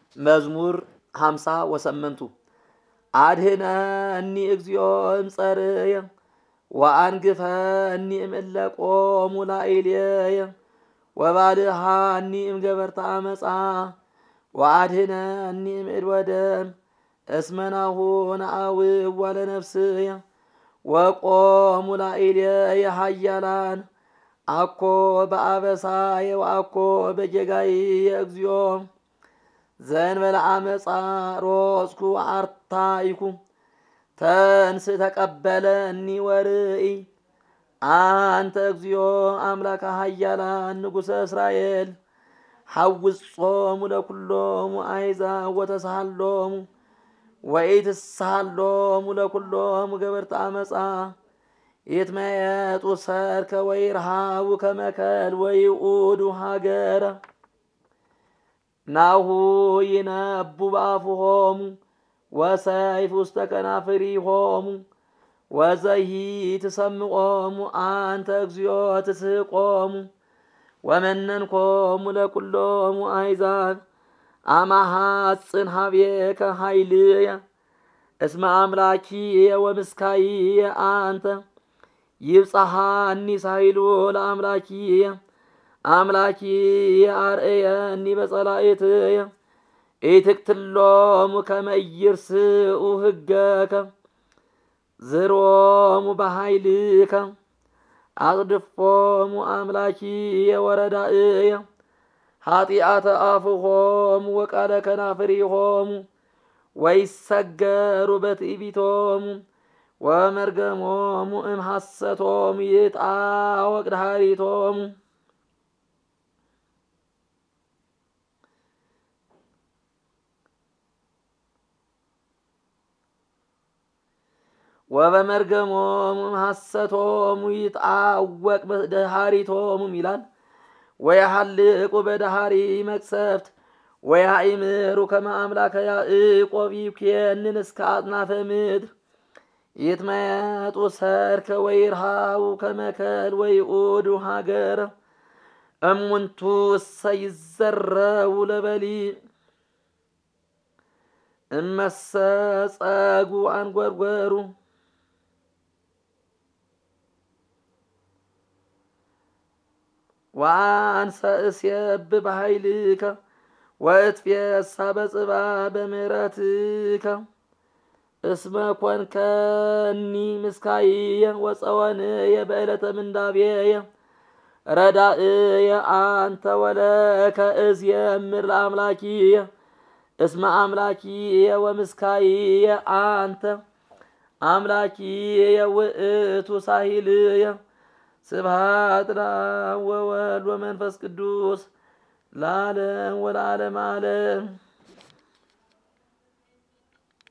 መዝሙር 58 አድኅነኒ እግዚኦ እምጸርየ ወአንግፈኒ እምእለቆሙ ላዕሌየ ወባልሐኒ እምገበርተ አመፃ ወአድኅነኒ እምእድወ ደም እስመ ናሁ ነአውዋ ለነፍስየ ወቆሙ ላዕሌየ ኃያላን አኮ በአበሳየ ወአኮ በጌጋየ እግዚኦ ዘእንበለ አመፃ ሮጽኩ አርታይኩ ተንስ ተቀበለኒ ወርኢ አንተ እግዚኦ አምላከ ኃያላን ንጉሠ እስራኤል ሐውጾሙ ለኩሎሙ አሕዛብ ወተሳሃሎሙ ወኢትሳሃሎሙ ለኩሎሙ ገበርተ አመፃ ይትመየጡ ሰርከ ወይርሃቡ ከመከል ወይኡዱ ሀገረ ናሁ ይነቡ በአፍሆሙ ወሰይፍ ውስተ ከናፍሪሆሙ ወዘሂ ትሰምዖሙ አንተ እግዚኦ ትስሕቆሙ ወመነንኮሙ ለኩሎሙ አሕዛብ አማሐጽን ሀቤከ ኃይልየ እስመ አምላኪየ ወምስካይየ አንተ ይብጽሐኒ ሳይሉ ለአምላኪየ አምላኪየ አርእየኒ በጸላእትየ ኢትክትሎሙ ከመ ኢይርስኡ ሕገከ ዝሮሙ በኃይልከ አጽድፎሙ አምላኪየ ወረዳእየ ኃጢአተ አፍሆሙ ወቃለ ከናፍሪሆሙ ወይሰገሩ በትዕቢቶሙ ወመርገሞሙ እምሐሰቶሙ ይትአወቅ ድኃሪቶሙ ወበመርገሞሙ እምሐሰቶሙ ይትአወቅ ድኃሪቶሙ ይላል። ወየሐልቁ በድኃሪ መቅሰፍት ወያእምሩ ከመ አምላከ ያዕቆብ ይኩነን እስከ አጽናፈ ምድር ይትመየጡ ሰርከ ወይርሃቡ ከመከል ወይኡዱ ሀገረ እሙንቱ እሰ ይዘረቡ ለበሊዕ እመሰ ጸጉ አንጐርጐሩ ወአንሰ እስየብ በኃይልከ ወእትፌሳ በጽባሕ በምሕረትከ እስመ ኮንከኒ ምስካየ ወፀወንየ በዕለተ ምንዳቤየ ረዳእየ አንተ ወለከ እዝየምር ለአምላኪየ እስመ አምላኪየ ወምስካይየ አንተ አምላኪየ ውእቱ ሳሂልየ ስብሐት ለአብ ወወልድ ወመንፈስ ቅዱስ ለዓለም ወለዓለመ ዓለም።